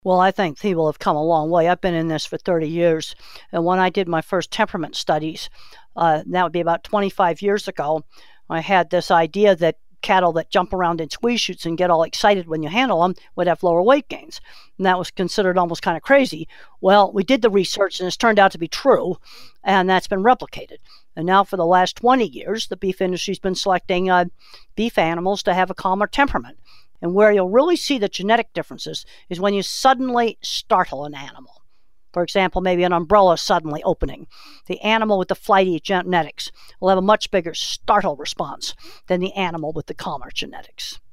Well, I think people have come a long way. I've been in this for 30 years. And when I did my first temperament studies, that would be about 25 years ago, I had this idea that cattle that jump around in squeeze chutes and get all excited when you handle them would have lower weight gains. And that was considered almost kind of crazy. Well, we did the research and it's turned out to be true, and that's been replicated. And now for the last 20 years, the beef industry's been selecting beef animals to have a calmer temperament. And where you'll really see the genetic differences is when you suddenly startle an animal. For example, maybe an umbrella suddenly opening. The animal with the flighty genetics will have a much bigger startle response than the animal with the calmer genetics.